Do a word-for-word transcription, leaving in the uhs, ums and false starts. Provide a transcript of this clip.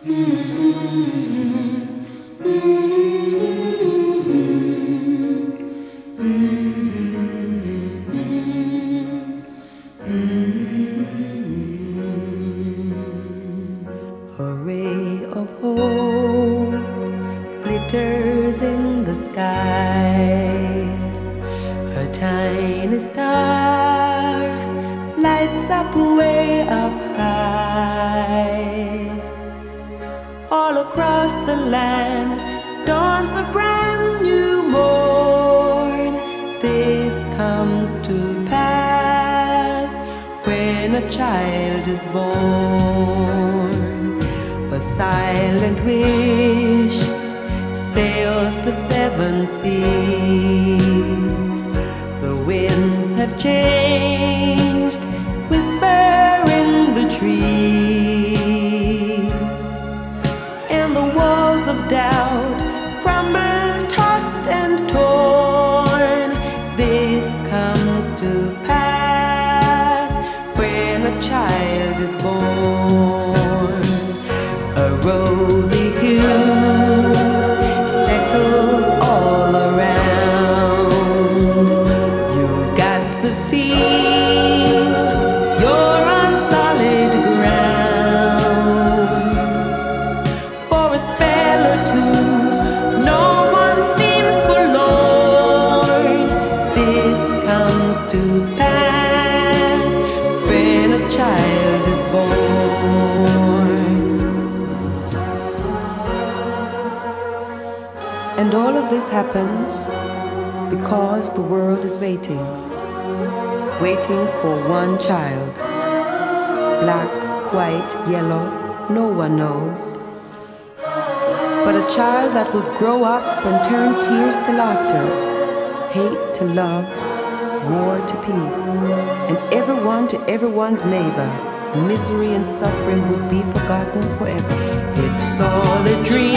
A ray of hope glitters in the sky. A tiny star lights up way up high. All across the land dawns a brand new morn. This comes to pass when a child is born. A silent wish sails the seven seas. The winds have changed, whisper in the trees, and the walls of doubt crumble, tossed and torn. This comes to pass when a child is born. A rosy hue settles all around. You've got the feel you're on solid ground. For a spell or two, no one seems forlorn. This comes to pass when a child is born. And all of this happens because the world is waiting, waiting for one child. Black, white, yellow, no one knows. But a child that would grow up and turn tears to laughter, hate to love, war to peace, and everyone to everyone's neighbor. Misery and suffering would be forgotten forever. It's all a dream.